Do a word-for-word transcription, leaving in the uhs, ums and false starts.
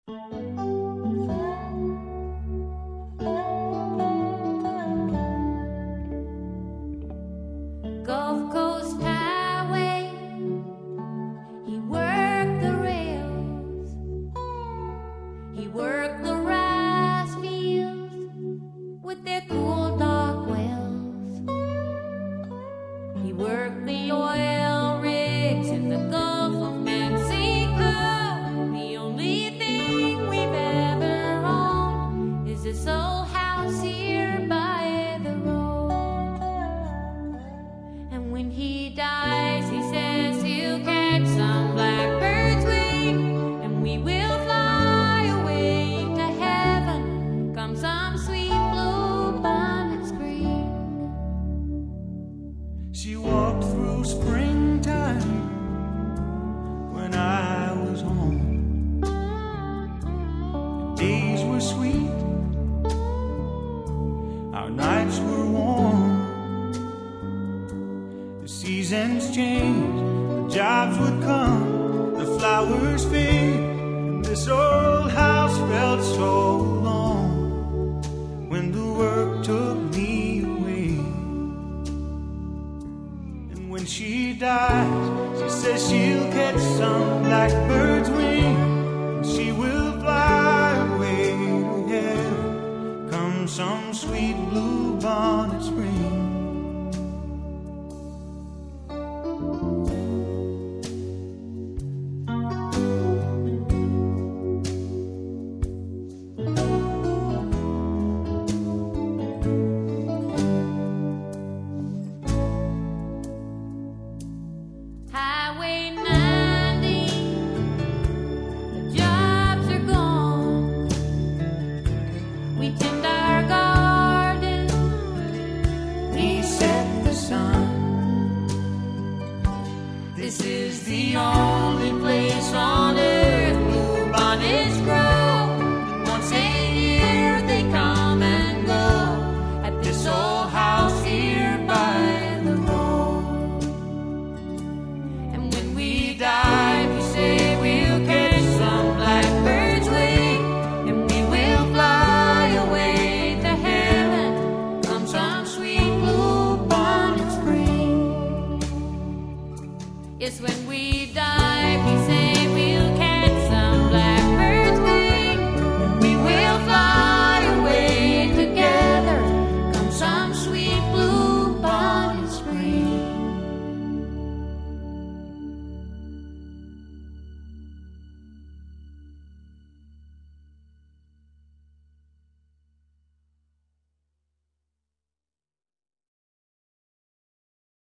Gulf Coast Highway, he worked the rails, he worked the rice fields with their cool dark wells, he worked the oil rigs in the Gulf of Mexico. The only thing we've ever owned is this old house here by the road. And when he dies, he says he'll catch some blackbird's wing, and we will fly away to heaven come some sweet blue bonnet spring. She walked through springtime when I was home. The days were sweet, our nights were warm. The seasons changed, the jobs would come, the flowers fade, and this old house felt so long when the work took me away. And when she dies, she says she'll catch some blackbird